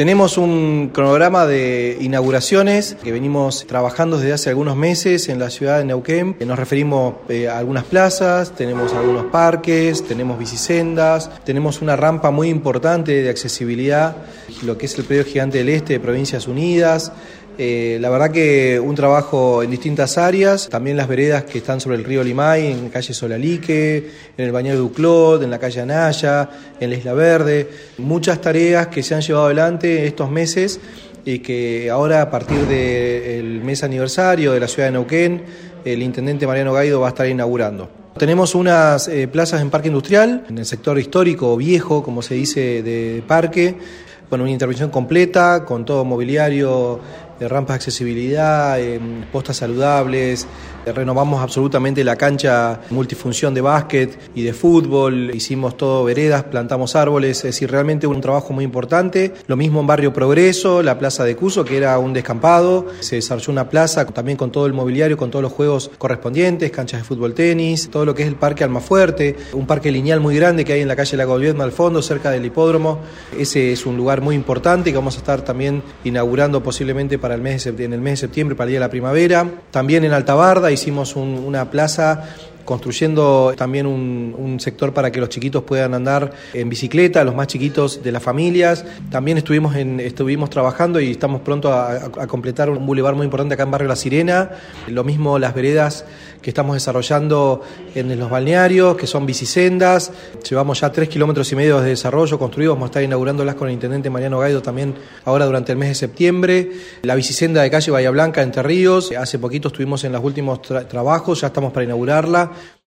Tenemos un cronograma de inauguraciones que venimos trabajando desde hace algunos meses en la ciudad de Neuquén. Nos referimos a algunas plazas, tenemos algunos parques, tenemos bicisendas, tenemos una rampa muy importante de accesibilidad, lo que es el predio Gigante del Este de Provincias Unidas. La verdad que un trabajo en distintas áreas, también las veredas que están sobre el río Limay, en calle Solalique, en el Bañero Duclot, en la calle Anaya, en la Isla Verde. Muchas tareas que se han llevado adelante estos meses y que ahora, a partir del mes aniversario de la ciudad de Neuquén, el intendente Mariano Gaido va a estar inaugurando. Tenemos unas plazas en Parque Industrial, en el sector histórico viejo, como se dice, de parque. Bueno, una intervención completa con todo mobiliario, rampas de accesibilidad, postas saludables. Renovamos absolutamente la cancha multifunción de básquet y de fútbol, hicimos todo veredas, plantamos árboles, es decir, realmente un trabajo muy importante. Lo mismo en Barrio Progreso, la plaza de Cuso, que era un descampado, se desarrolló una plaza también con todo el mobiliario, con todos los juegos correspondientes, canchas de fútbol, tenis, todo lo que es el Parque Almafuerte, un parque lineal muy grande que hay en la calle Lago Viedma al fondo, cerca del hipódromo. Ese es un lugar muy importante que vamos a estar también inaugurando posiblemente en el mes de septiembre, para el día de la primavera. También en Altabarda hicimos una plaza construyendo también un sector para que los chiquitos puedan andar en bicicleta, los más chiquitos de las familias. También estuvimos trabajando y estamos pronto a completar un bulevar muy importante acá en Barrio La Sirena. Lo mismo las veredas que estamos desarrollando en los balnearios, que son bicisendas. Llevamos ya 3,5 kilómetros de desarrollo construidos, vamos a estar inaugurándolas con el intendente Mariano Gaido también ahora durante el mes de septiembre. La bicisenda de calle Bahía Blanca, Entre Ríos, hace poquito estuvimos en los últimos trabajos, ya estamos para inaugurarla.